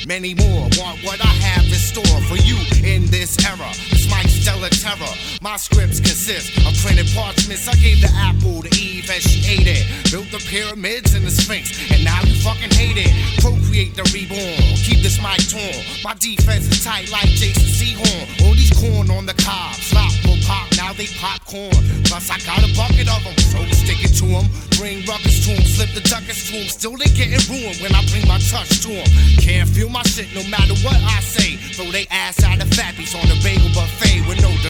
Many more want what I have in store for you in this era. This Mike Stellar terror. My scripts consist of printed parchments. I gave the apple to Eve and she ate it. Built the pyramids and the Sphinx, and now you fucking hate it. Procreate the reborn. Keep this mic torn. My defense is tight like Jason Seahorn. All these corn on the cob. Slop will pop, now they popcorn. Plus I got a bucket of them, so stick it to them. Bring ruckus to them, slip the duckets to them. Still they getting ruined when I bring my touch to them. Can't feel my shit no matter what I say. Throw they ass out of fatties on the bagel buffet with no